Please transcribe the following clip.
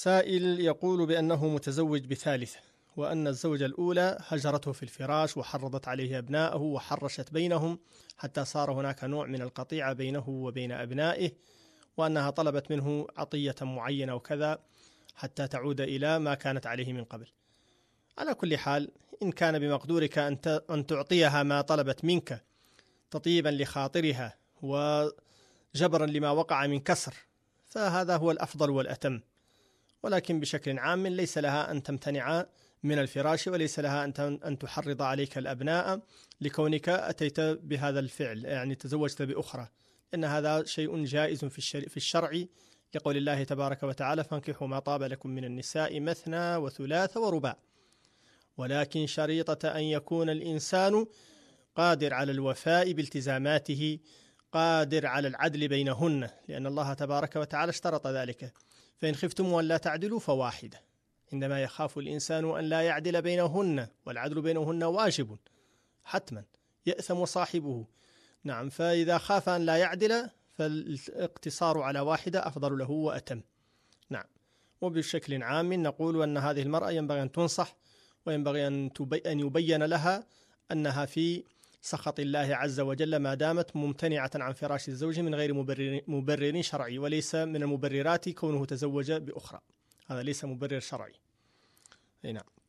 سائل يقول بأنه متزوج بثالثة، وأن الزوجة الأولى هجرته في الفراش وحرضت عليه أبنائه وحرشت بينهم حتى صار هناك نوع من القطيعة بينه وبين أبنائه، وأنها طلبت منه عطية معينة وكذا حتى تعود إلى ما كانت عليه من قبل. على كل حال، إن كان بمقدورك أن تعطيها ما طلبت منك تطيبا لخاطرها وجبرا لما وقع من كسر، فهذا هو الأفضل والأتم. ولكن بشكل عام ليس لها أن تمتنع من الفراش، وليس لها أن تحرض عليك الأبناء لكونك أتيت بهذا الفعل، يعني تزوجت بأخرى، إن هذا شيء جائز في الشرع، لقول الله تبارك وتعالى: فانكحوا ما طاب لكم من النساء مثنى وثلاث ورباع. ولكن شريطة أن يكون الإنسان قادر على الوفاء بالتزاماته، قادر على العدل بينهن، لأن الله تبارك وتعالى اشترط ذلك: فإن خفتم أن لا تعدلوا فواحدة. عندما يخاف الإنسان أن لا يعدل بينهن، والعدل بينهن واجب حتما، يأثم صاحبه. نعم، فإذا خاف أن لا يعدل فالاقتصار على واحدة أفضل له وأتم. نعم. وبشكل عام نقول أن هذه المرأة ينبغي أن تنصح، وينبغي أن يبين لها أنها في سخط الله عز وجل ما دامت ممتنعة عن فراش الزوج من غير مبرر شرعي، وليس من المبررات كونه تزوج بأخرى، هذا ليس مبرر شرعي. نعم.